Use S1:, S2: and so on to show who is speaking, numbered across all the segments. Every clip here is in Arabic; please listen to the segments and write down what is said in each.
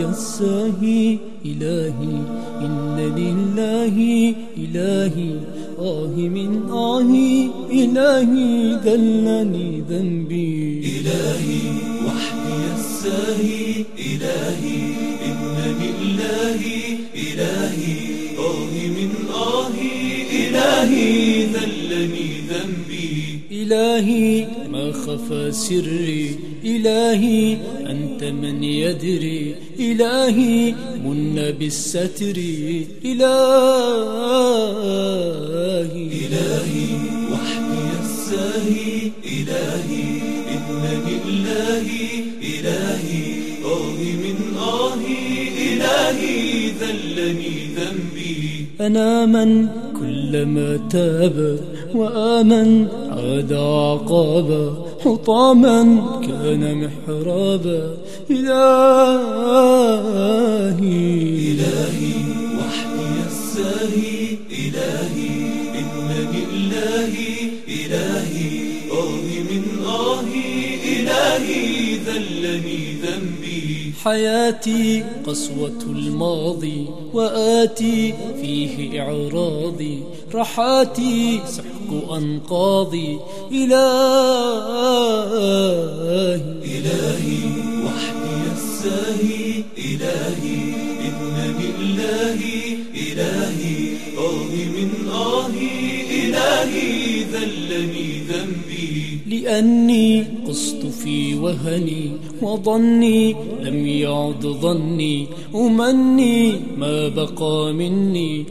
S1: الساهي إلهي إن لله إلهي من إلهي ذلني ذنبي
S2: إلهي وحدي الساهي إلهي إن لله إلهي من إلهي ذلني ذنبي
S1: إلهي ما خفى سري إلهي أنت من يدري إلهي من بالستر
S2: إلهي وحدي الساهي إلهي إن لله إلهي من إلهي ذلني ذنبي
S1: أنا من كلما تاب وآمن عاد عقابا حطاما كان محرابا
S2: إلهي وحدي الساهي إلهي إن لله إلهي من إلهي ذلني ذنبي
S1: حياتي قسوة الماضي وآتي فيه إعراضي رحاتي سحق أنقاضي
S2: إلهي وحدي الساهي إلهي إن لله إلهي من إلهي ذلني ذنبي
S1: لأني قصت في وهني وظني لم يعد ظني أمني ما بقى مني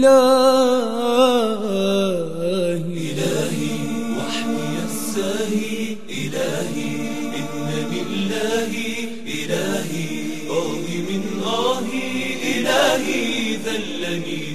S2: إلهي وحدي الساهي إلهي إن لله إلهي من إلهي ذلني